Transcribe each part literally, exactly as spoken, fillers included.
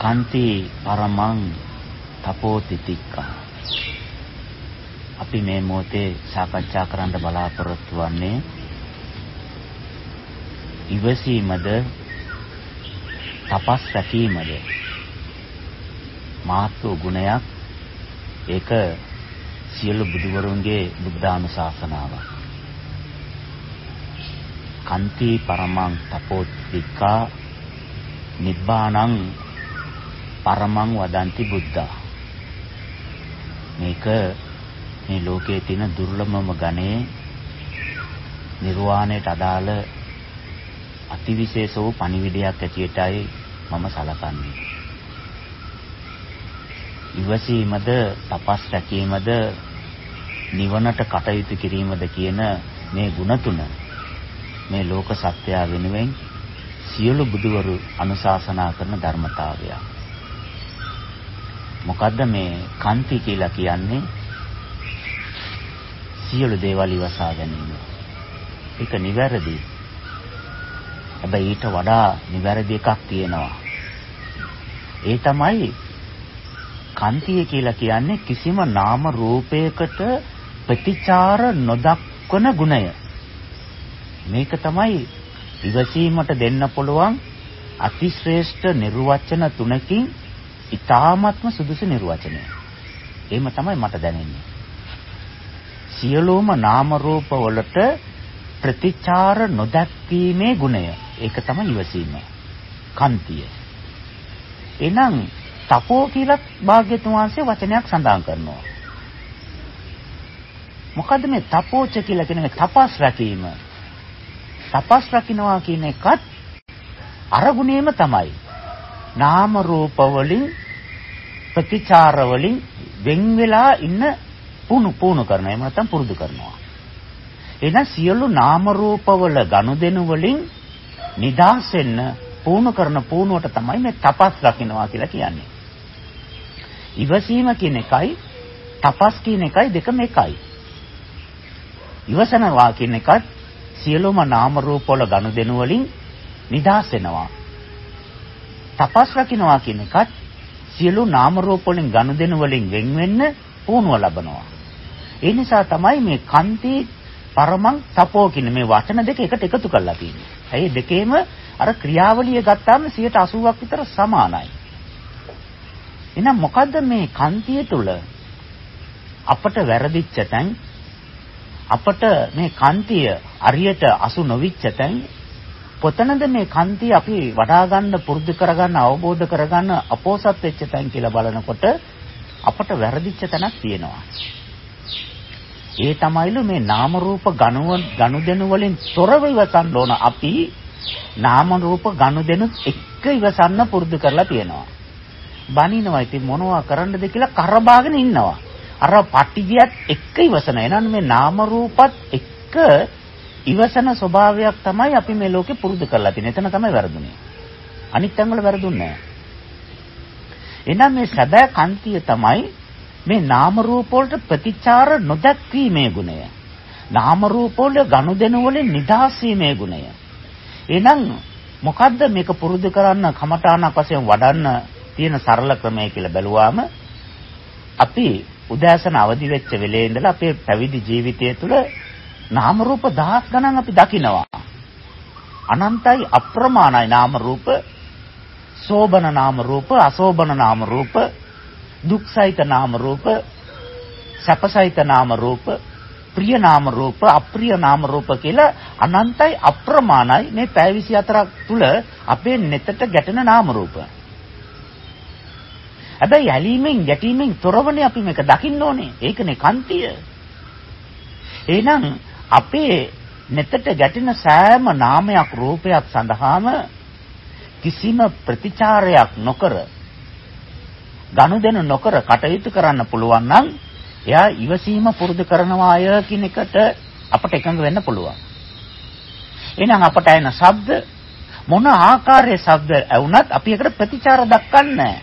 කන්ති පරමං තපෝ තිතික්ඛා. අපි මේ මොහොතේ සාකච්ඡා කරන්න බලාපොරොත්තු වෙන්නේ ඉවසීමද තපස් රැකීමද. මාත්‍ර ගුණයක්. ඒක සියලු බුදුවරුන්ගේ බුද්ධානුශාසනාවක්. කන්ති පරමං තපෝ තිතික්ඛා නිබ්බාණං පරමං වදන්ති බුද්ධා. මේක මේ ලෝකයේ තියෙන දුර්ලභම ගණයේ නිර්වාණයට අදාළ අතිවිශේෂ වූ පණිවිඩයක් ඇටියටයි මම සලකන්නේ. ඉවසීමද තපස් රැකීමද නිවනට කටයුතු කිරීමද කියන මේ ගුණ තුන මේ ලෝක සත්‍යය වෙනුවෙන් සියලු බුදුවරු අනුශාසනා කරන ධර්මතාවය. මොකද්ද මේ කන්ති කියලා කියන්නේ? සියලු දේවල් ඉවසා ගැනීම. ඒක නිවැරදි. හැබැයි ඊට වඩා නිවැරදි එකක් තියෙනවා. ඒ තමයි කන්තිය කියලා කියන්නේ කිසිම නාම රූපයකට ප්‍රතිචාර නොදක්වන ගුණය. මේක තමයි ඉවසීමට දෙන්න පුළුවන් අතිශ්‍රේෂ්ඨ නිර්වචන තුනකින් ඊ타ත්ම සුදුසු නිර්වචනය. එහෙම තමයි මට දැනෙන්නේ. සියලුම නාම රූප වලට ප්‍රතිචාර නොදක්වීමේ ගුණය. ඒක තමයි ඉවසීම. කන්තිය. එහෙනම් තපෝ කියලා භාග්‍යතුන් වහන්සේ වචනයක් සඳහන් කරනවා. මොකද්ද මේ තපෝච කියලා කියන්නේ? තපස් රැකීම. තපස් රකින්නවා කියන එකත් අරගුණේම තමයි. නාම රූප වලින් ප්‍රතිචාර වලින් වෙන් වෙලා ඉන්න පුණු පුණු කරනවා. එහෙම නැත්නම් පුරුදු කරනවා. එහෙනම් සියලු නාම රූප වල ගනුදෙනු වලින් නිදහස් වෙන්න පුණු කරන පුණුවට තමයි මේ තපස් රකින්නවා කියලා කියන්නේ. ඉවසීම කියන එකයි තපස් කියන එකයි දෙකම එකයි. ඉවසනවා කියන එකත් සියලුම නාම රූප වල ගනුදෙනු වලින් නිදහස් වෙනවා. තපස් රකින්නවා කියන එකත් සියලු නාම රූප වලින් ගනුදෙනු වලින් වෙන් වෙන්න පුණුව ලබනවා. ඒ නිසා තමයි මේ කන්ති පරමං තපෝ කියන මේ වචන දෙක එකට එකතු කරලා තියෙන්නේ. ඒ දෙකේම අර ක්‍රියාවලිය ගත්තාම සියයට අසූවක් විතර සමානයි. එහෙනම් මොකද්ද මේ කන්තිය තුල අපට වැරදිච්ච තැන්, අපට මේ කන්තිය අරියට අසු නොවිච්ච තැන්, කොතනද මේ කන්තිය අපි වඩා ගන්න, පුරුදු කරගන්න, අවබෝධ කරගන්න අපෝසත් වෙච්ච තැන් කියලා බලනකොට අපට වැරදිච්ච තැනක් තියෙනවා. ඒ තමයිලු මේ නාම රූප ගනුදෙනු වලින් තොරව ඉවසන්න ඕන. අපි නාම රූප ගනුදෙනු එක්ක ඉවසන්න පුරුදු කරලා තියෙනවා. බනිනවා. ඉතින් මොනවා කරන්නද කියලා කරබාගෙන ඉන්නවා. අර පටිගියත් එක්ක ඉවසන. එහෙනම් මේ නාම රූපත් එක්ක ඉවසන ස්වභාවයක් තමයි අපි මේ ලෝකේ පුරුදු කරලා තියෙන්නේ. එතන තමයි වැරදුනේ. අනිත් තැන් වල වැරදුන්නේ නැහැ. එහෙනම් මේ සදා කන්තිය තමයි මේ නාම රූප වලට ප්‍රතිචාර නොදක්වීමේ ගුණය. නාම රූප වල ගනුදෙනු වලින් නිදහස් වීමේ ගුණය. එහෙනම් මොකද්ද මේක පුරුදු කරන්න කමඨාණක් වශයෙන් වඩන්න තියෙන සරල ක්‍රමය කියලා බැලුවාම අපි උදෑසන අවදි වෙච්ච වෙලේ ඉඳලා අපේ පැවිදි ජීවිතය තුළ නාම රූප දහස් ගණන් අපි දකිනවා. අනන්තයි අප්‍රමාණයි නාම රූප, සෝබන නාම රූප, අසෝබන නාම රූප, දුක්සහිත නාම රූප, සැපසහිත නාම රූප, ප්‍රිය නාම රූප, අප්‍රිය නාම රූප කියලා අනන්තයි අප්‍රමාණයි මේ පැය විසි හතරක් තුල අපේ නෙතට ගැටෙන නාම රූප. හැබැයි ඇලීමෙන් ගැටීමෙන් තොරවනේ අපි මේක දකින්න ඕනේ. ඒකනේ කන්තිය. එහෙනම් අපේ නෙතට ගැටෙන සෑම නාමයක් රූපයක් සඳහාම කිසිම ප්‍රතිචාරයක් නොකර, ගනුදෙනු නොකර කටයුතු කරන්න පුළුවන් නම් එයා ඉවසීම පුරුදු කරනවා අය කියන එකට අපට එකඟ වෙන්න පුළුවන්. එහෙනම් අපට එන ශබ්ද මොන ආකාරයේ ශබ්ද ඇවුනත් අපි ඒකට ප්‍රතිචාර දක්වන්නේ නැහැ.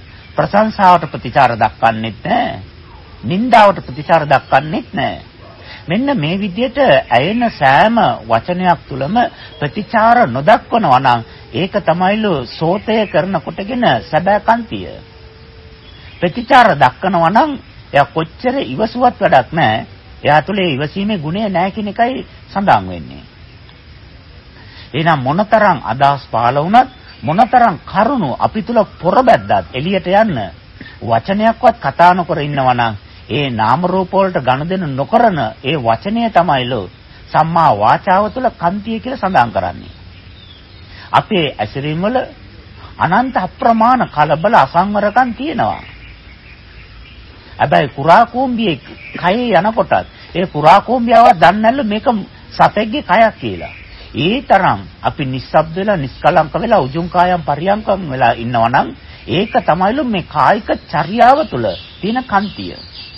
ප්‍රශංසාවට ප්‍රතිචාර දක්වන්නෙත් නැහැ. නින්දාවට ප්‍රතිචාර දක්වන්නෙත් නැහැ. මෙන්න මේ විදිහට ඇයෙන සෑම වචනයක් තුළම ප්‍රතිචාර නොදක්වනවා නම් ඒක තමයිලු සෝතය කරන කොටගෙන සැබෑ කන්තිය. ප්‍රතිචාර දක්වනවා නම් එයා කොච්චර ඉවසුවත් වැඩක් නැහැ. එයා තුළ ඒ ඉවසීමේ ගුණය නැහැ කියන එකයි සඳහන් වෙන්නේ. එහෙනම් මොනතරම් අදහස් පහළ වුණත් මොනතරම් කරුණු අපි තුල පොරබැද්දත් එළියට යන්න වචනයක්වත් කතා නොකර ඉන්නවා නම් ඒ නාම රූප වලට ගනුදෙනු නොකරන ඒ වචනය තමයිලෝ සම්මා වාචාව තුළ කන්තිය කියලා සඳහන් කරන්නේ. අපේ ඇසිරීම වල අනන්ත අප්‍රමාණ කලබල අසංවරකම් තියෙනවා. හැබැයි කුරා කෝම්බියේ කයේ යනකොටත් ඒ කුරා කෝම්බියව දන්නේ නැල්ල මේක සතෙක්ගේ කයක් කියලා. ඒ තරම් අපි නිස්සබ්ද වෙලා නිස්කලංක වෙලා උජුං කායම් පරියංකම් වෙලා ඉන්නවා නම් ඒක තමයිලු මේ කායික චර්යාව තුළ තියෙන කන්තිය.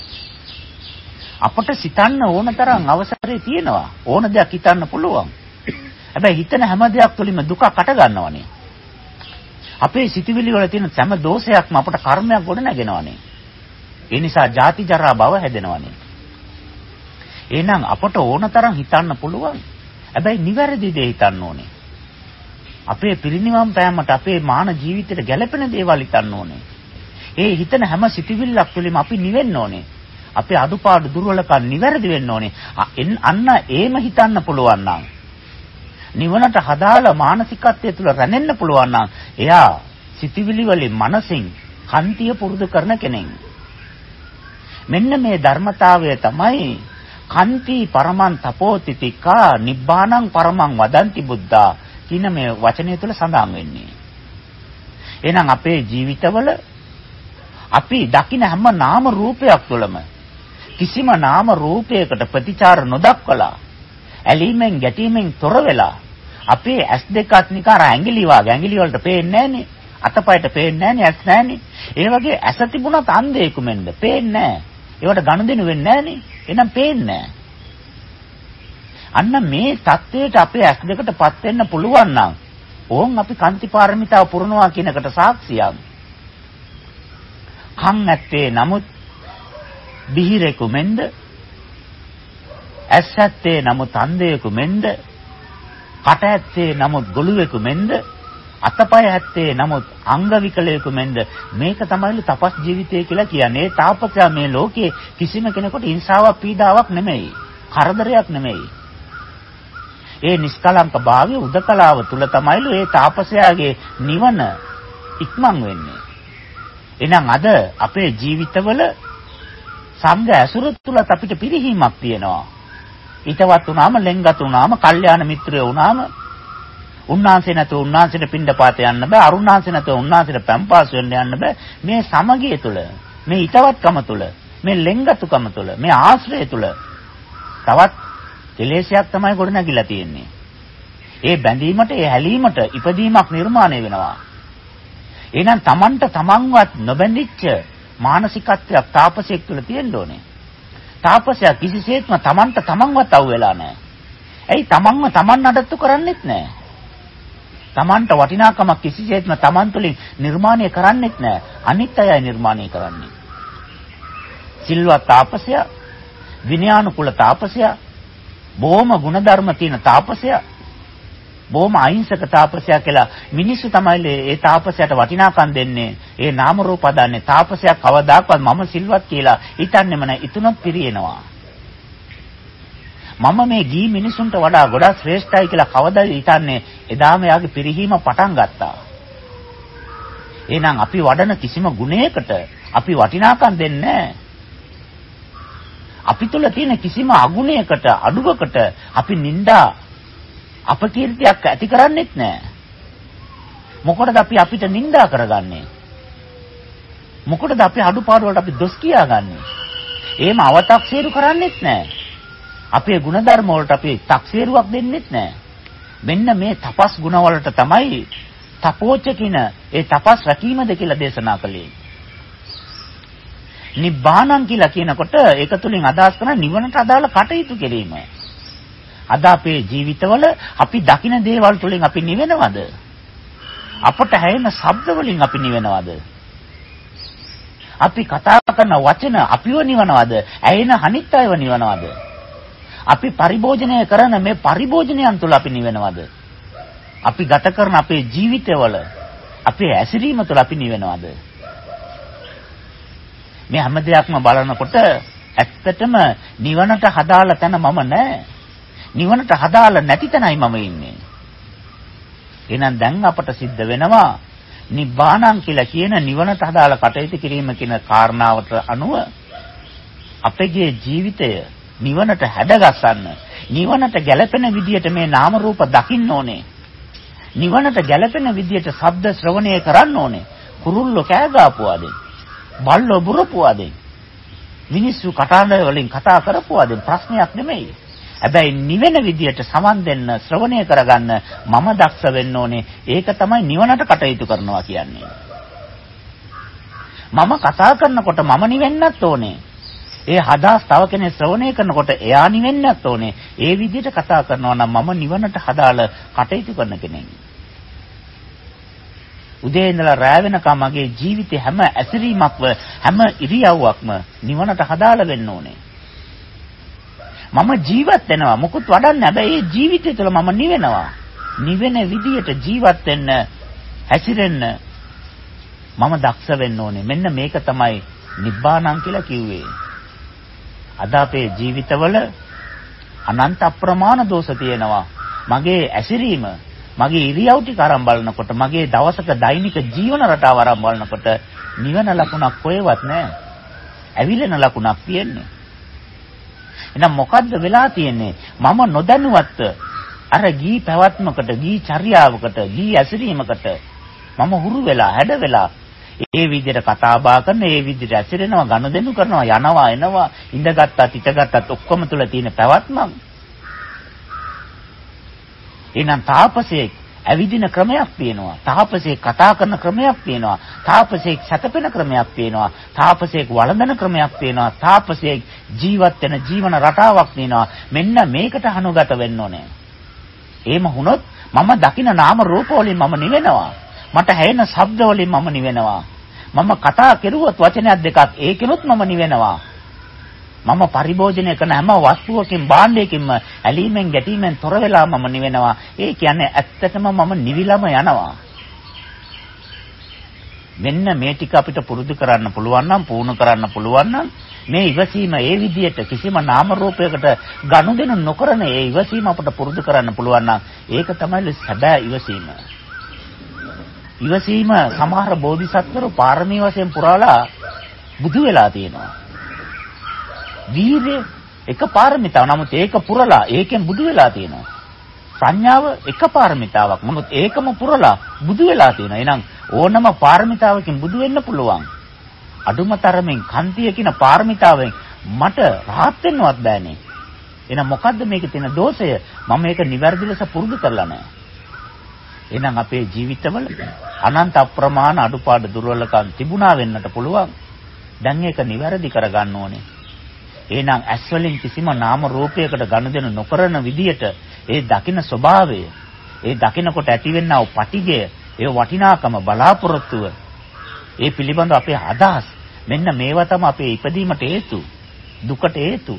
අපට සිතන්න ඕන තරම් අවසරය තියෙනවා. ඕන දෙයක් හිතන්න පුළුවන්. හැබැයි හිතන හැම දෙයක් තුළින්ම දුකක් අට ගන්නවනේ. අපේ සිතුවිලි වල තියෙන හැම දෝෂයක්ම අපට කර්මයක් ගොඩ නැගෙනවනේ. ඒ නිසා ජාති ජරා භව හැදෙනවනේ. එහෙනම් අපට ඕන තරම් හිතන්න පුළුවන්. හැබැයි නිවැරදි දේ හිතන්න ඕනේ. අපේ පිරිනිවන් පෑමට අපේ මාන ජීවිතයට ගැළපෙන දේවල් හිතන්න ඕනේ. ඒ හිතන හැම සිතුවිල්ලක් තුළින්ම අපි නිවෙන්න ඕනේ. අපේ අඩුපාඩු දුර්වලකම් නිවැරදි වෙන්න ඕනේ. අන්න ඒම හිතන්න පුළුවන් නම් නිවනට හදාලා මානසිකත්වයේ තුල රැඳෙන්න පුළුවන් නම් එයා සිතුවිලි වලින් මනසින් කන්තිය පුරුදු කරන කෙනෙක්. මෙන්න මේ ධර්මතාවය තමයි කන්ති පරමං තපෝතිතිකා නිබ්බානං පරමං වදන්ති බුද්ධා කියන මේ වචනය තුළ සඳහන් වෙන්නේ. එහෙනම් අපේ ජීවිතවල අපි දකින හැම නාම රූපයක් තුළම කිසිම නාම රූපයකට ප්‍රතිචාර නොදක්වලා ඇලීමෙන් ගැටීමෙන් තොර වෙලා අපේ ඇස් දෙකත් නිකන් ඇඟිලි වාගේ ඇඟිලි වලට පේන්නේ නැහනේ. අතපයට පේන්නේ නැහනේ, ඇස් නැහනේ. ඒ වගේ ඇස තිබුණත් අන්ධයෙකු මෙන්ද පේන්නේ නැහැ. ඒවට ගනුදෙනු වෙන්නේ නැහනේ. එහෙනම් පේන්නේ නැහැ. අන්න මේ தത്വයට අපේ ඇස් දෙකටපත් වෙන්න පුළුවන් නම් ඕන් අපි කාන්ති පාරමිතාව පුරනවා කියන එකට සාක්ෂියක්. කන් ඇත්තේ නමුත් බිහිරෙකු මෙන්ද, ඇස් ඇත්තේ නමුත් අන්ධයෙකු මෙන්ද, කට ඇත්තේ නමුත් ගොළුෙකු මෙන්ද, අතපය ඇත්තේ නමුත් අංග විකලයෙකු මෙන්ද මේක තමයිලු තපස් ජීවිතය කියලා කියන්නේ. තාපසයා මේ ලෝකේ කිසිම කෙනෙකුට හිංසාවක් පීඩාවක් නෙමෙයි, කරදරයක් නෙමෙයි. ඒ නිස්කලංක භාවය උදකලාව තුල තමයිලු ඒ තාපසයාගේ නිවන ඉක්මන් වෙන්නේ. එහෙනම් අද අපේ ජීවිතවල සංඝ ඇසුර තුලත් අපිට පිරිහීමක් තියෙනවා. ඊටවත් උනාම, ලෙන්ගත් උනාම, කල්යාණ මිත්‍රයෝ උනාම උන්වහන්සේ නැතුව උන්වහන්සේට පින්ඩපාත යන්න බෑ. අරුණාංශේ නැතුව උන්වහන්සේට පැම්පාස් වෙන්න යන්න බෑ. මේ සමගිය තුල, මේ ඊටවත්කම තුල, මේ ලෙන්ගතුකම තුල, මේ ආශ්‍රය තුල තවත් කෙලෙසයක් තමයි ගොඩ නැගිලා තියෙන්නේ. ඒ බැඳීමට, ඒ හැලීමට ඉපදීමක් නිර්මාණය වෙනවා. එහෙනම් Tamanට Tamanවත් නොබැඳිච්ච මානසිකත්වයක් තාපසයෙක් තුළ තියෙන්න ඕනේ. තාපසයා කිසිසේත්ම Tamanට Tamanවත් අවු වෙලා නැහැ. ඇයි Tamanව Taman නඩත්තු කරන්නේත් නැහැ. Tamanට වටිනාකමක් කිසිසේත්ම Taman තුළින් නිර්මාණය කරන්නේත් නැහැ. අනිත් අයයි නිර්මාණය කරන්නේ. සිල්වත් තාපසයා, විනයානුකූල තාපසයා, බොහොම ගුණධර්ම තියෙන තාපසයා, බොහොම අහිංසක තාපසයා කියලා මිනිස්සු තමයි ඒ තාපසයාට වටිනාකම් දෙන්නේ. ඒ නාම රූප හදන්නේ. තාපසයා කවදාකවත් මම සිල්වත් කියලා හිතන්නේම නැහැ. ඊතුනොත් පිරියනවා. මම මේ ගී මිනිසුන්ට වඩා ගොඩාක් ශ්‍රේෂ්ඨයි කියලා කවදාද හිතන්නේ? එදාම යාගේ පිරිහීම පටන් ගත්තා. එහෙනම් අපි වඩන කිසිම ගුණයකට අපි වටිනාකම් දෙන්නේ නැහැ. අපි තුල තියෙන කිසිම අගුණයකට, අඩුවකට අපි නිඳා අපකීර්තියක් ඇති කරන්නේත් නැහැ. මොකටද අපි අපිට නිඳා කරගන්නේ? මොකටද අපි අඩුපාඩු වලට අපි දොස් කියාගන්නේ? එහෙම අව탁සීරු කරන්නේත් නැහැ. අපේ ಗುಣධර්ම වලට අපි තක්සේරුවක් දෙන්නෙත් නැහැ. මෙන්න මේ තපස් ගුණ වලට තමයි තපෝච කියන ඒ තපස් රැකීමද කියලා දේශනා කළේ. නිබ්බානං කියලා කියනකොට ඒක තුලින් අදහස් කරන නිවනට අදාළ කටයුතු කිරීම. අද අපේ ජීවිතවල අපි දකින දේවල් තුලින් අපි නිවෙනවද? අපට හැයෙන ශබ්ද වලින් අපි නිවෙනවද? අපි කතා කරන වචන අපිව නිවනවද? ඇයෙන අනිත් අයව නිවනවද? අපි පරිභෝජනය කරන මේ පරිභෝජනයන් තුළ අපි නිවෙනවද? අපි ගත කරන අපේ ජීවිතවල අපේ ඇසිරීම තුළ අපි නිවෙනවද? මේ හැම දෙයක්ම බලනකොට ඇත්තටම නිවනට හදාලා තැන මම නැහැ. නිවනට හදාලා නැති තැනයි මම ඉන්නේ. එහෙනම් දැන් අපට සිද්ධ වෙනවා නිබ්බාණං කියලා කියන නිවනට හදාලා කටයුතු කිරීම කියන කාරණාවට අනුව අපගේ ජීවිතය නිවනට හැඩගස්සන්න, නිවනට ගැළපෙන විදියට මේ නාම රූප දකින්න ඕනේ. නිවනට ගැළපෙන විදියට ශබ්ද ශ්‍රවණය කරන්න ඕනේ. කුරුල්ලෝ කෑ ගාපුවාද? බල්ලෝ බුරපුවාද? මිනිස්සු කතාන්දර වලින් කතා කරපුවාද? ප්‍රශ්නයක් නෙමෙයි. හැබැයි නිවෙන විදියට සමන් දෙන්න, ශ්‍රවණය කරගන්න මම දක්ෂ වෙන්න ඕනේ. ඒක තමයි නිවනට කටයුතු කරනවා කියන්නේ. මම කතා කරනකොට මම නිවෙන්නත් ඕනේ. ඒ හදාස් තව කෙනෙක් ශ්‍රවණය කරනකොට එයා නිවෙන්නත් ඕනේ. ඒ විදියට කතා කරනවා නම් මම නිවනට හදාලා කටයුතු කරන කෙනෙක්. උදේ ඉඳලා රැ වෙනකම් මගේ ජීවිතේ හැම ඇසිරීමක්ම හැම ඉරියව්වක්ම නිවනට හදාලා වෙන්න ඕනේ. මම ජීවත් වෙනවා මොකුත් වඩන්නේ හැබැයි ඒ ජීවිතය තුළ මම නිවෙනවා. නිවෙන විදියට ජීවත් වෙන්න, හැසිරෙන්න මම දක්ෂ වෙන්න ඕනේ. මෙන්න මේක තමයි නිබ්බාණං කියලා කිව්වේ. අද අපේ ජීවිතවල අනන්ත අප්‍රමාණ දෝෂ තියෙනවා. මගේ ඇසිරීම, මගේ ඉරියව් ටික අරන් බලනකොට, මගේ දවසක දෛනික ජීවන රටාව අරන් බලනකොට නිවන ලකුණක් කොහෙවත් නැහැ. ඇවිලෙන ලකුණක් තියෙන්නේ. එහෙනම් මොකද්ද වෙලා තියෙන්නේ? මම නොදැනුවත්ව අර ගී පැවැත්මකට, ගී චර්යාවකට, ගී ඇසිරීමකට මම හුරු වෙලා, හැඩ වෙලා ඒ විදිහට කතා බහ කරන, ඒ විදිහට ඇසිරෙනවා, ගනුදෙනු කරනවා, යනවා, එනවා, ඉඳගත්ත්, හිටගත්තත් ඔක්කොම තුල තියෙන පැවැත්මක්. එහෙනම් තාපසයෙක් ඇවිදින ක්‍රමයක් තියෙනවා. තාපසයෙක් කතා කරන ක්‍රමයක් තියෙනවා. තාපසයෙක් සැතපෙන ක්‍රමයක් තියෙනවා. තාපසයෙක් වළඳන ක්‍රමයක් තියෙනවා. තාපසයෙක් ජීවත් වෙන ජීවන රටාවක් තියෙනවා. මෙන්න මේකට අනුගත වෙන්න ඕනේ. එහෙම වුණොත් මම දකින නාම රූප වලින් මම නිවෙනවා. මට ඇහෙන ශබ්ද වලින් මම නිවෙනවා. මම කතා කෙරුවොත් වචනයක් දෙකක් ඒකෙනුත් මම නිවෙනවා. මම පරිභෝජනය කරන හැම වස්තුවකින්, භාණ්ඩයකින්ම ඇලීමෙන් ගැටීමෙන් තොර වෙලා මම නිවෙනවා. ඒ කියන්නේ ඇත්තටම මම නිවිලම යනවා. මෙන්න මේ ටික අපිට පුරුදු කරන්න පුළුවන් නම්, පුහුණු කරන්න පුළුවන් නම් මේ ඉවසීම ඒ විදිහට කිසිම නාම රූපයකට ගනුදෙනු නොකරන ඒ ඉවසීම අපිට පුරුදු කරන්න පුළුවන් නම් ඒක තමයි සැබෑ ඉවසීම. ඉවසීම සමහර බෝධිසත්වරු පාරමී වශයෙන් පුරාලා බුදු වෙලා තියෙනවා. වීර්ය එක පාරමිතාවක්. නමුත් ඒක පුරලා ඒකෙන් බුදු වෙලා තියෙනවා. ප්‍රඥාව එක පාරමිතාවක්. නමුත් ඒකම පුරලා බුදු වෙලා තියෙනවා. එහෙනම් ඕනම පාරමිතාවකින් බුදු වෙන්න පුළුවන්. අඩුම තරමින් කන්තිය කියන පාරමිතාවෙන් මට rahat වෙන්නවත් බෑනේ. එහෙනම් මොකද්ද මේකේ තියෙන දෝෂය? මම මේක නිවැරදි ලෙස පුරුදු කරලා නැහැ. එහෙනම් අපේ ජීවිතවල අනන්ත අප්‍රමාණ අඩුපාඩු දුර්වලකම් තිබුණා වෙන්නට පුළුවන්. දැන් ඒක නිවැරදි කරගන්න ඕනේ. එහෙනම් ඇස් වලින් කිසිම නාම රූපයකට ගනුදෙනු නොකරන විදියට ඒ දකින්න ස්වභාවය, ඒ දකින්නකොට ඇතිවෙනා වූ පටිඝය, ඒ වටිනාකම, බලාපොරොත්තුව, ඒ පිළිබඳව අපේ අදහස්, මෙන්න මේවා තමයි අපේ ඉපදීමට හේතු, දුකට හේතු.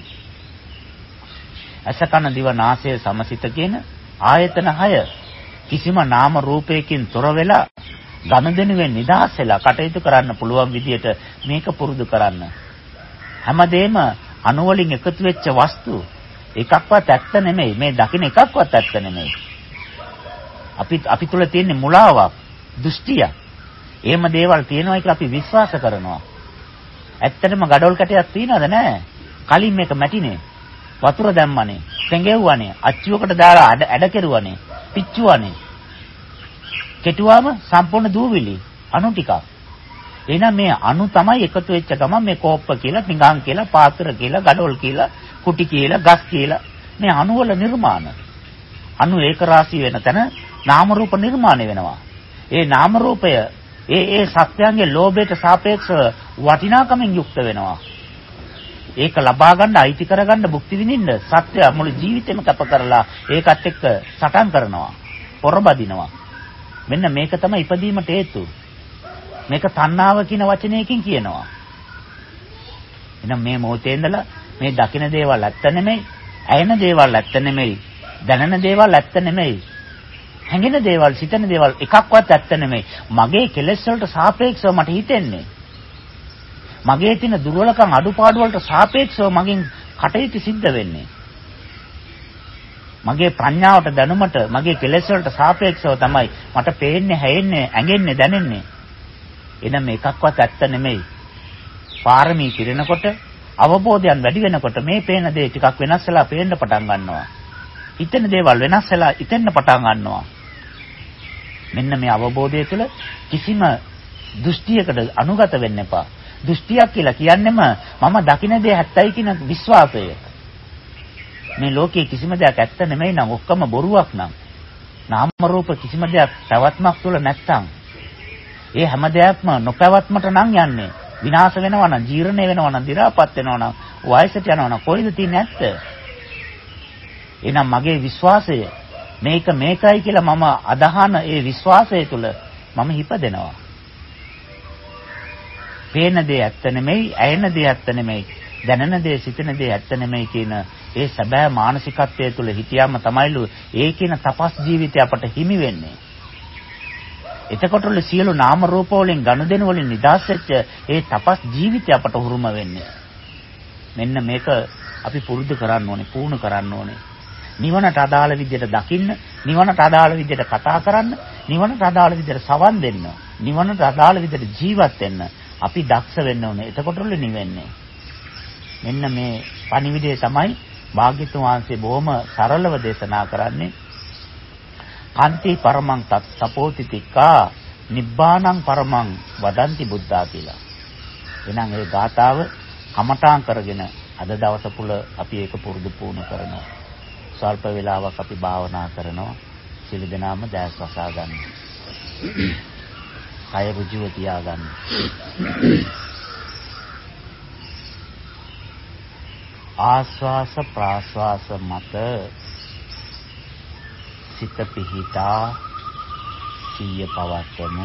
ඇස කන දිව නාසය සමසිත කියන ආයතන හය කිසිම නාම රූපයකින් තොර වෙලා ගනුදෙනුවෙන් නිදහස් වෙලා කටයුතු කරන්න පුළුවන් විදියට මේක පුරුදු කරන්න. හැමදේම අණු වලින් එකතු වෙච්ච වස්තු එකක්වත් ඇත්ත නෙමෙයි. මේ දකින්න එකක්වත් ඇත්ත නෙමෙයි. අපි අපි තුල තියෙන මුලාවක්, දෘෂ්ටිය. එහෙම දේවල් තියෙනවා කියලා අපි විශ්වාස කරනවා. ඇත්තටම gadol කැටයක් තියනවද නැහැ? කලින් මේක මැටිනේ. වතුර දැම්මනේ, සෙඟෙව්වනේ, අච්චුවකට දාලා ඇඩ ඇඩ කෙරුවනේ, පිච්චුවනේ. කෙටුවාම සම්පූර්ණ දූවිලි අණු ටිකක්. එහෙනම් මේ අණු තමයි එකතු වෙච්ච ගමන් මේ කෝප්ප කියලා, පිඟාන් කියලා, පාත්‍ර කියලා, gadol කියලා, කුටි කියලා, ගස් කියලා මේ අණු වල නිර්මාණ. අණු ඒක රාශී වෙන තැන නාම රූප නිර්මාණය වෙනවා. ඒ නාම රූපය ඒ ඒ සත්‍යයන්ගේ ලෝභයට සාපේක්ෂව වටිනාකමින් යුක්ත වෙනවා. ඒක ලබා ගන්න, අයිති කරගන්න, භුක්ති විඳින්න සත්‍ය මුළු ජීවිතේම කැප කරලා ඒකත් එක්ක සටන් කරනවා, පොරබදිනවා. මෙන්න මේක තමයි ඉපදීමට හේතු. මේක තණ්හාව කියන වචනයකින් කියනවා. එහෙනම් මේ මොහොතේ ඉඳලා මේ දකින දේවල් ඇත්ත නෙමෙයි, ඇයෙන දේවල් ඇත්ත නෙමෙයි. දැනෙන දේවල් ඇත්ත නෙමෙයි. හැඟෙන දේවල්, සිතන දේවල් එකක්වත් ඇත්ත නෙමෙයි. මගේ කෙලෙස් වලට සාපේක්ෂව මට හිතෙන්නේ. මගේ තියෙන දුර්වලකම් අඩුපාඩු වලට සාපේක්ෂව මගෙන් කටයුතු සිද්ධ වෙන්නේ. මගේ ප්‍රඥාවට දැනුමට මගේ කෙලෙස් වලට සාපේක්ෂව තමයි මට පේන්නේ, හැයෙන්නේ, ඇඟෙන්නේ, දැනෙන්නේ. එනම් එකක්වත් ඇත්ත නෙමෙයි. පාරමී පිරෙනකොට, අවබෝධයන් වැඩි වෙනකොට මේ පේන දේ ටිකක් වෙනස් වෙලා පේන්න පටන් ගන්නවා. හිතෙන දේවල් වෙනස් වෙලා හිතෙන්න පටන් ගන්නවා. මෙන්න මේ අවබෝධය තුළ කිසිම දෘෂ්ටියකට අනුගත වෙන්න එපා. දෘෂ්ටියක් කියලා කියන්නේම මම දකින දේ ඇත්තයි කියන විශ්වාසය. මේ ලෝකයේ කිසිම දෙයක් ඇත්ත නෙමෙයි නම් ඔක්කොම බොරුවක් නම්. නාම රූප කිසිම දෙයක් පැවැත්මක් තුළ නැත්තම් ඒ හැම දෙයක්ම නොපැවැත්මට නම් යන්නේ. විනාශ වෙනවා නම්, ජීර්ණය වෙනවා නම්, දි รา පත් වෙනවා නම්, වයසට යනවා නම් කොයිද තියෙන්නේ ඇත්ත? එහෙනම් මගේ විශ්වාසය මේක මේකයි කියලා මම අදහන ඒ විශ්වාසය තුළ මම හිපදෙනවා. පේන දේ ඇත්ත නෙමෙයි, ඇයෙන දේ ඇත්ත නෙමෙයි, දැනෙන දේ, සිතන දේ ඇත්ත නෙමෙයි කියන ඒ සැබෑ මානසිකත්වයේ තුල හිතියාම තමයිලු ඒ කියන තපස් ජීවිතය අපට හිමි වෙන්නේ. එතකොටලු සියලු නාම රූප වලින් ගනුදෙනු වලින් නිදහස් වෙච්ච ඒ තපස් ජීවිතය අපට උරුම වෙන්නේ. මෙන්න මේක අපි පුරුදු කරන්න ඕනේ, පුහුණු කරන්න ඕනේ. නිවනට අදාළ විදිහට දකින්න, නිවනට අදාළ විදිහට කතා කරන්න, නිවනට අදාළ විදිහට සවන් දෙන්න, නිවනට අදාළ විදිහට ජීවත් වෙන්න අපි දක්ෂ වෙන්න ඕනේ. එතකොටලු නිවෙන්නේ. මෙන්න මේ පණිවිඩය තමයි භාග්‍යතුන් වහන්සේ බොහොම සරලව දේශනා කරන්නේ. කාන්ති පරමං තත් සපෝති තික්කා නිබ්බානං පරමං වදන්ති බුද්ධා කියලා. එහෙනම් ඒ ගාථාව කමඨාන් කරගෙන අද දවස පුල අපි ඒක පුරුදු පුහුණු කරනවා. ස්වල්ප වේලාවක් අපි භාවනා කරනවා. සියලු දෙනාම දැස් වසා ගන්න. කය ඍජුව තියාගන්න. ආස්වාස ප්‍රාස්වාස මත සිත පිහිටා සිය පවත්වමු.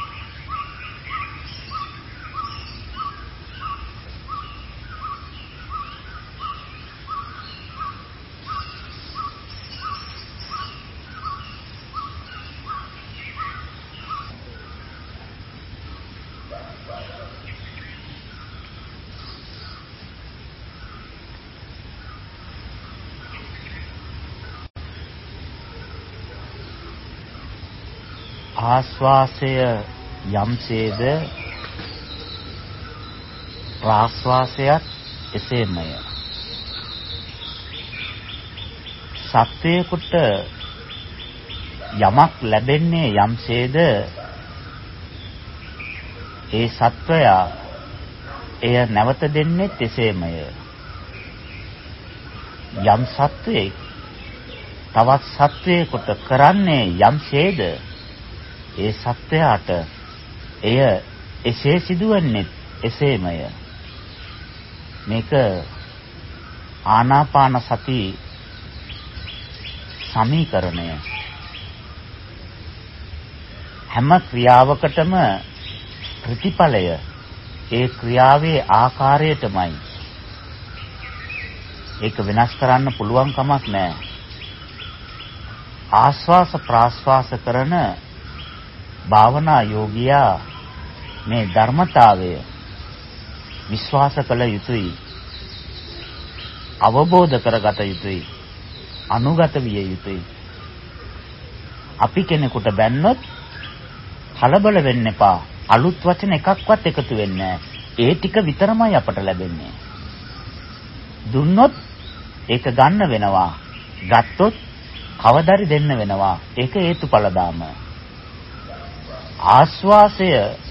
ආස්වාසය යම්සේද ප්‍රාස්වාසයත් එසේමය. සත්වයකට යමක් ලැබෙන්නේ යම්සේද ඒ සත්වයා එය නැවත දෙන්නේ එසේමය. යම් සත්වයේ තවත් සත්වයකට කරන්නේ යම්සේද ඒ සත්වයාට එය එසේ සිදුවන්නේ එසේමය. මේක ආනාපාන සති සමීකරණය. හැම ක්‍රියාවකටම ප්‍රතිඵලය ඒ ක්‍රියාවේ ආකාරයටමයි. ඒක වෙනස් කරන්න පුළුවන් කමක් නැහැ. ආස්වාස ප්‍රාස්වාස කරන භාවනා යෝගියා මේ ධර්මතාවය විශ්වාස කළ යුතුයි, අවබෝධ කරගත යුතුයි, අනුගත විය යුතුයි. අපි කෙනෙකුට බැන්නොත් කලබල වෙන්න එපා. අලුත් වචන එකක්වත් එකතු වෙන්නේ නැහැ. ඒ ටික විතරමයි අපට ලැබෙන්නේ. දුන්නොත් ඒක ගන්න වෙනවා. ගත්තොත් කවදාරි දෙන්න වෙනවා. ඒක හේතුඵල දාම. ආස්වාසය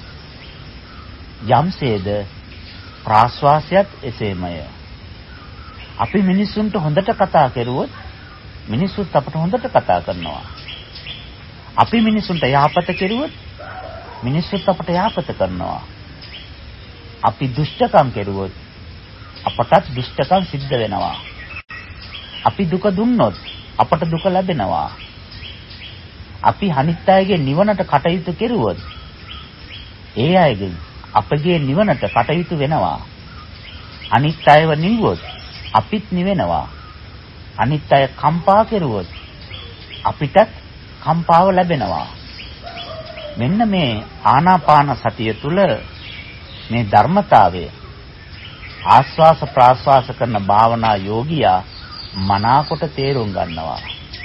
යම්සේද ප්‍රාස්වාසයත් එසේමය. අපි මිනිසුන්ට හොඳට කතා කරුවොත් මිනිසුත් අපට හොඳට කතා කරනවා. අපි මිනිසුන්ට යහපත කෙරුවොත් මිනිස්සුත් අපට යහපත කරනවා. අපි දුෂ්ටකම් කෙරුවොත් අපටත් දුෂ්ටකම් සිද්ධ වෙනවා. අපි දුක දුන්නොත් අපට දුක ලැබෙනවා. අපි අනිත් අයගේ නිවනට කටයුතු කෙරුවොත් ඒ අයගේ අපගේ නිවනට කටයුතු වෙනවා. අනිත් අයව නිවුවොත් අපිත් නිවෙනවා. අනිත් අය කම්පා කෙරුවොත් අපිටත් කම්පාව ලැබෙනවා. මෙන්න මේ ආනාපාන සතිය තුල මේ ධර්මතාවය ආස්වාස ප්‍රාස්වාස කරන භාවනා යෝගියා මනාකොට තේරුම් ගන්නවා.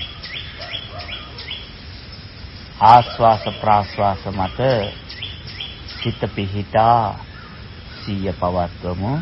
ආස්වාස ප්‍රාස්වාස මත සිත පිහිටා සිය පවත්වමු.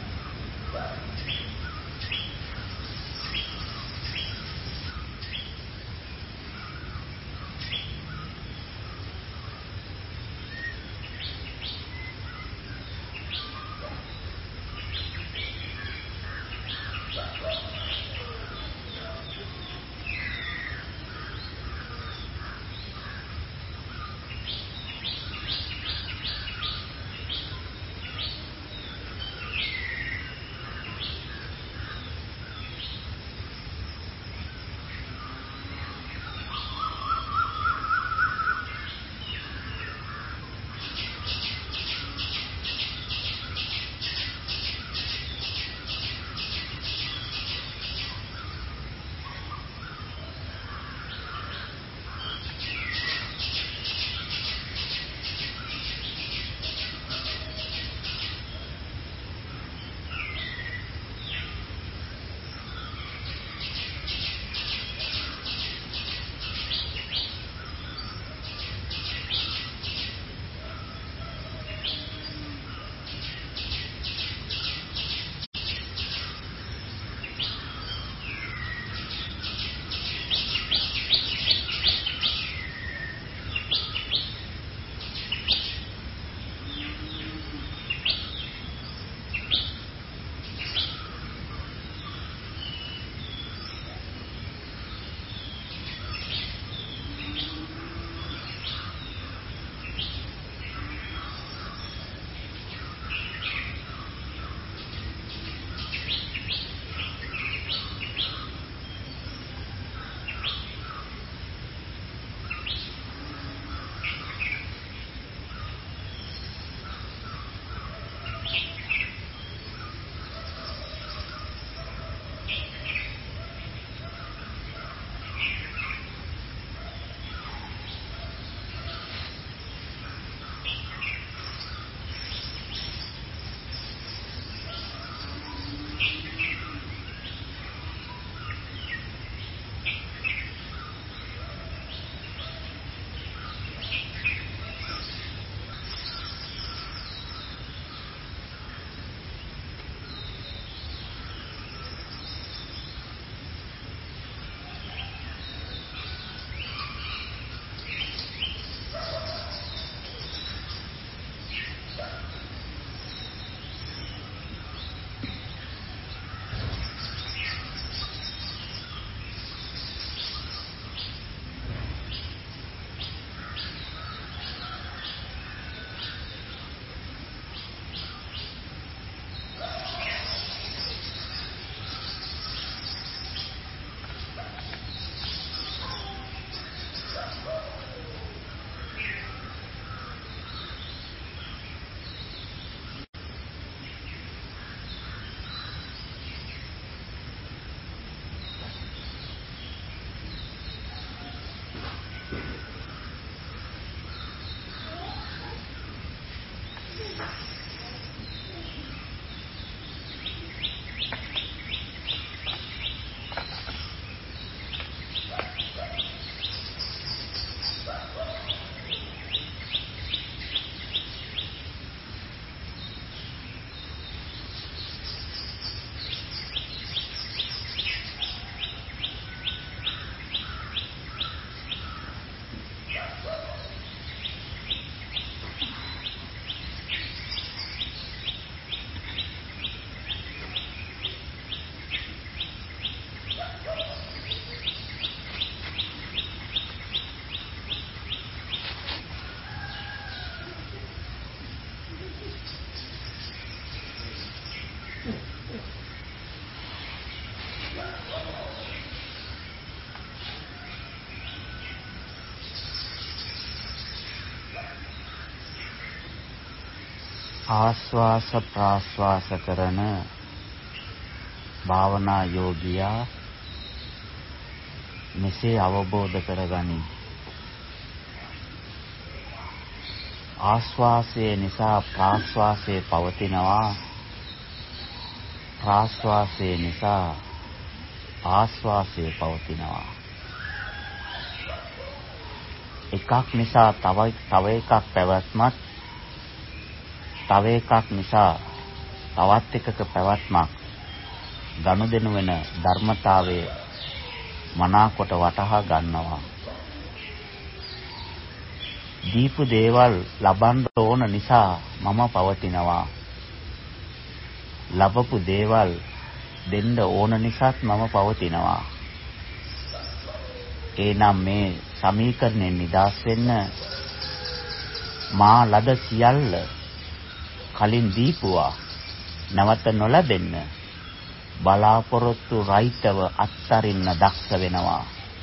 ආස්වාස ප්‍රාස්වාස කරන භාවනා යෝගියා මෙසේ අවබෝධ කරගනි. ආස්වාසය නිසා ප්‍රාස්වාසය පවතිනවා. ප්‍රාස්වාසය නිසා ආස්වාසය පවතිනවා. එකක් නිසා තව තව එකක් පැවැත්මක්, තව එකක් නිසා තවත් එකක පැවැත්මක් ගනුදෙනු වෙන ධර්මතාවය මනාකොට වටහා ගන්නවා. දීපු දේවල් ලබන්න ඕන නිසා මම පවතිනවා. ලබපු දේවල් දෙන්න ඕන නිසාත් මම පවතිනවා. එනම් මේ සමීකරණයෙන් නිදහස් වෙන්න මා ලද සියල්ල කලින් දීපුවා නැවත නොලැබෙන්න බලාපොරොත්තු රහිතව අත්හරින්න දක්ෂ වෙනවා.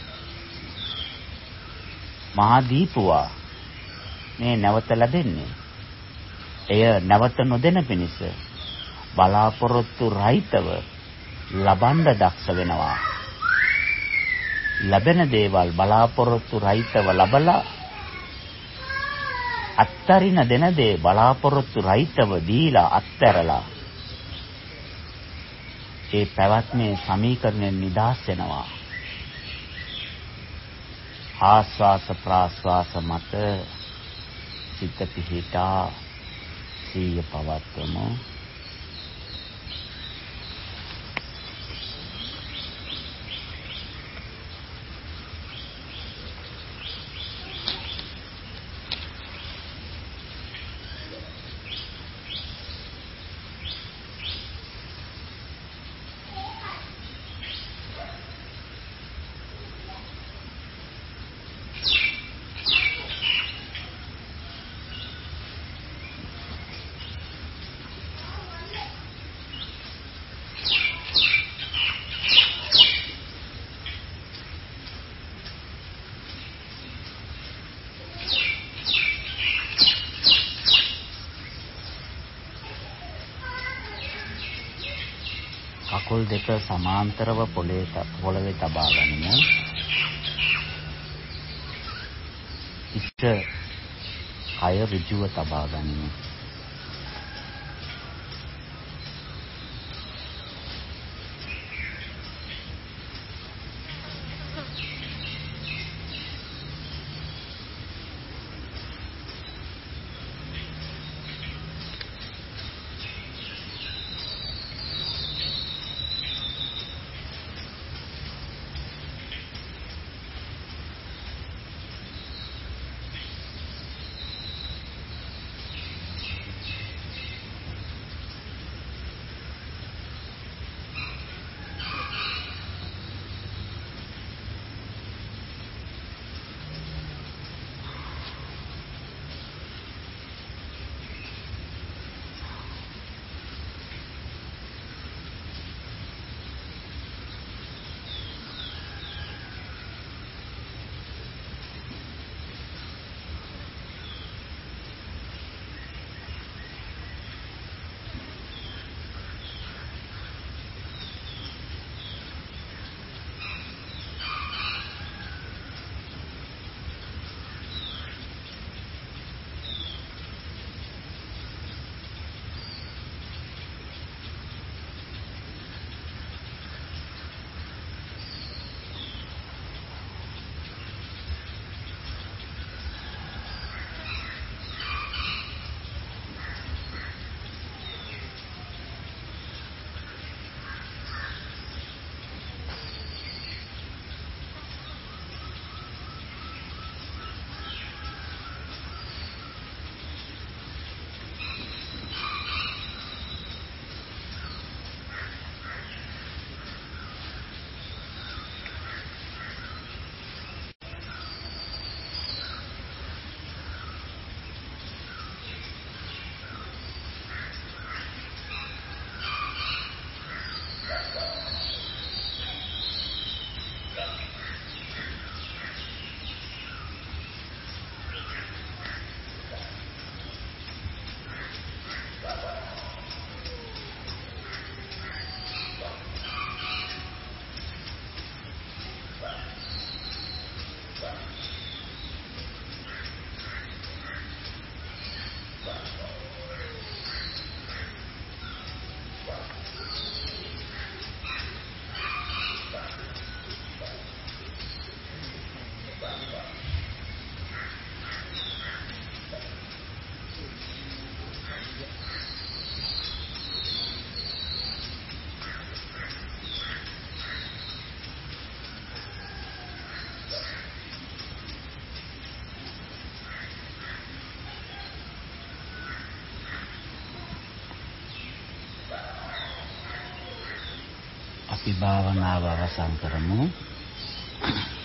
මා දීපුවා මේ නැවත ලැබෙන්නේ. එය නැවත නොදෙන පිණිස බලාපොරොත්තු රහිතව ලබන්න දක්ෂ වෙනවා. ලැබෙන දේවල් බලාපොරොත්තු රහිතව ලබලා අත්තරින දෙන දේ බලාපොරොත්තු රහිතව දීලා අත්හැරලා ඒ පැවැත්මේ සමීකරණයෙන් නිදහස් වෙනවා. ආස්වාස ප්‍රාස්වාස මත සිත පිහිටා සිය පවත්වමු. කකුල් දෙක සමාන්තරව පොළවේ පොළවේ තබා ගනිමු. ඉස්ස කය ඍජුව තබා ගනිමු. අපි භාවනාව අවසන් කරමු.